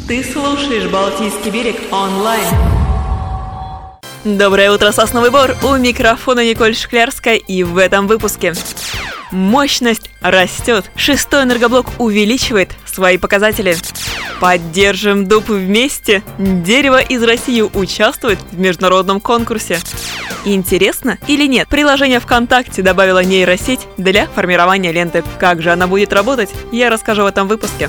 Ты слушаешь «Балтийский берег» онлайн. Доброе утро, Сосновый Бор! У микрофона Николь Шклярская, и в этом выпуске. Мощность растет. 6-й энергоблок увеличивает свои показатели. Поддержим дуб вместе. Дерево из России участвует в международном конкурсе. Интересно или нет? Приложение ВКонтакте добавило нейросеть для формирования ленты. Как же она будет работать, я расскажу в этом выпуске.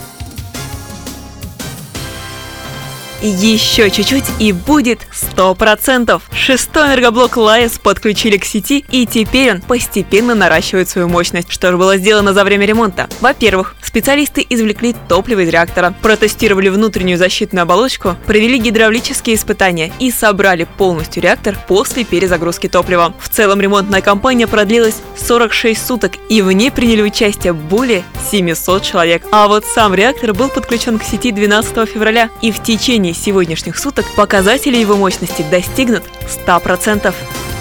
Еще чуть-чуть и будет 100%. 6-й энергоблок ЛАЭС подключили к сети, и теперь он постепенно наращивает свою мощность. Что же было сделано за время ремонта? Во-первых, специалисты извлекли топливо из реактора, протестировали внутреннюю защитную оболочку, провели гидравлические испытания и собрали полностью реактор после перезагрузки топлива. В целом ремонтная кампания продлилась 46 суток, и в ней приняли участие более 700 человек. А вот сам реактор был подключен к сети 12 февраля, и в течение сегодняшних суток показатели его мощности достигнут 100%.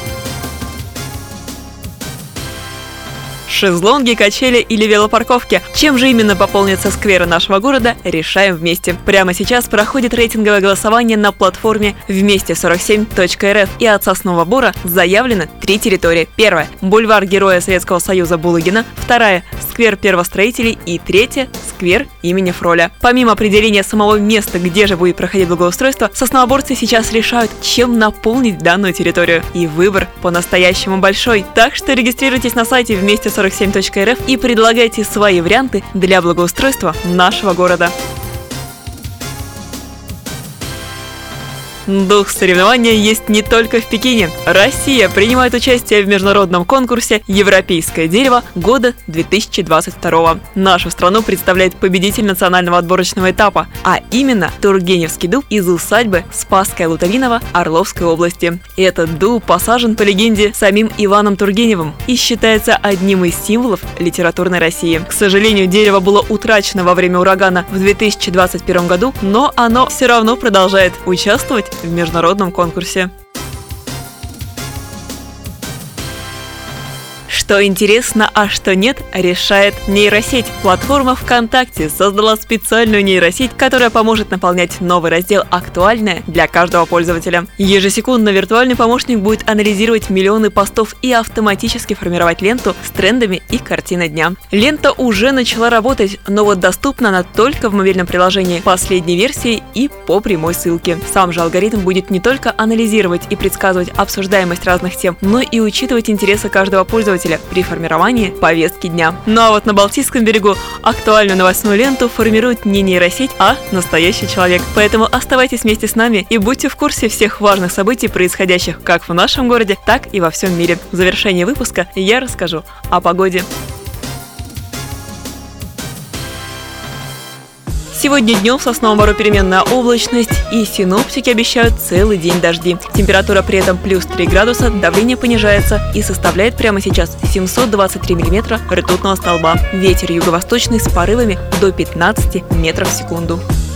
Шезлонги, качели или велопарковки. Чем же именно пополнятся скверы нашего города, решаем вместе. Прямо сейчас проходит рейтинговое голосование на платформе вместе47.рф, и от Соснового Бора заявлено 3 территории. Первая – бульвар Героя Советского Союза Булыгина. Вторая – сквер первостроителей. И третья – сквер имени Фроля. Помимо определения самого места, где же будет проходить благоустройство, сосновоборцы сейчас решают, чем наполнить данную территорию. И выбор по-настоящему большой. Так что регистрируйтесь на сайте вместе47.рф и предлагайте свои варианты для благоустройства нашего города. Дух соревнования есть не только в Пекине. Россия принимает участие в международном конкурсе «Европейское дерево» года 2022. Нашу страну представляет победитель национального отборочного этапа, а именно Тургеневский дуб из усадьбы Спасская Лутовинова Орловской области. Этот дуб посажен, по легенде, самим Иваном Тургеневым и считается одним из символов литературной России. К сожалению, дерево было утрачено во время урагана в 2021 году, но оно все равно продолжает участвовать в международном конкурсе. Что интересно, а что нет, решает нейросеть. Платформа ВКонтакте создала специальную нейросеть, которая поможет наполнять новый раздел «Актуальное» для каждого пользователя. Ежесекундно виртуальный помощник будет анализировать миллионы постов и автоматически формировать ленту с трендами и картиной дня. Лента уже начала работать, но вот доступна она только в мобильном приложении последней версии и по прямой ссылке. Сам же алгоритм будет не только анализировать и предсказывать обсуждаемость разных тем, но и учитывать интересы каждого пользователя при формировании повестки дня. Ну а вот на Балтийском берегу актуальную новостную ленту формирует не нейросеть, а настоящий человек. Поэтому оставайтесь вместе с нами и будьте в курсе всех важных событий, происходящих как в нашем городе, так и во всем мире. В завершении выпуска я расскажу о погоде. Сегодня днем в Сосновом Бору переменная облачность, и синоптики обещают целый день дожди. Температура при этом плюс 3 градуса, давление понижается и составляет прямо сейчас 723 мм ртутного столба. Ветер юго-восточный с порывами до 15 метров в секунду.